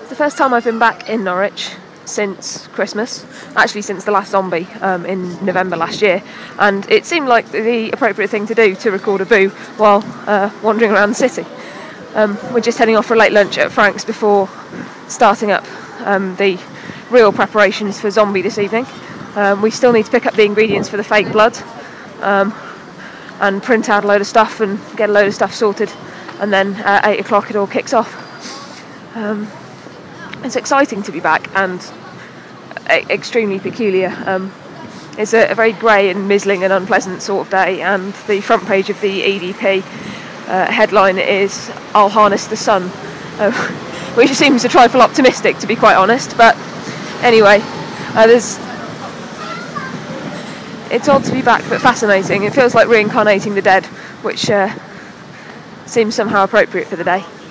It's the first time I've been back in Norwich since Christmas, actually since the last zombie in November last year, and it seemed like the appropriate thing to do to record a boo while wandering around the city. We're just heading off for a late lunch at Frank's before starting up the real preparations for zombie this evening. We still need to pick up the ingredients for the fake blood and print out a load of stuff and get a load of stuff sorted, and then at 8 o'clock it all kicks off. It's exciting to be back and extremely peculiar. It's a very grey and mizzling and unpleasant sort of day, and the front page of the EDP headline is "I'll harness the sun," which seems a trifle optimistic, to be quite honest, but anyway, it's odd to be back but fascinating. It feels like reincarnating the dead, which seems somehow appropriate for the day.